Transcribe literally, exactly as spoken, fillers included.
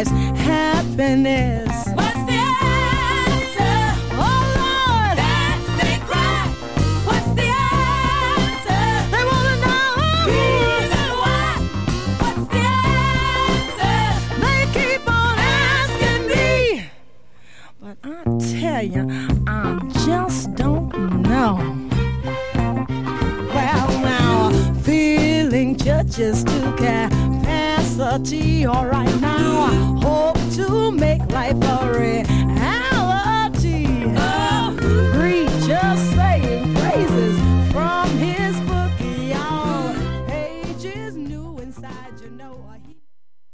life's happiness. What's the answer? Oh Lord, That's they cry. What's the answer? they wanna know. Reason why. What's the answer? They keep on asking me, but I tell you, I just don't know. Well, now, feeling judges to capacity. All right, now, I hope to make life a reality.